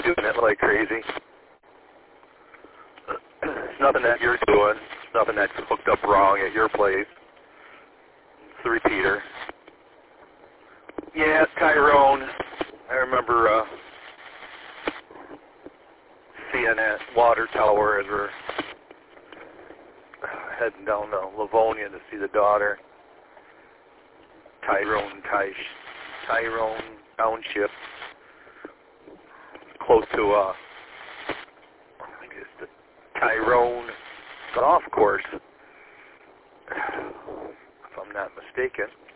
doing it like crazy. It's nothing that you're doing. It's nothing that's hooked up wrong at your place. It's the repeater. Yeah, Tyrone. I remember seeing that water tower as we're heading down to Livonia to see the daughter. Tyrone Township, close to I guess the Tyrone golf course, if I'm not mistaken.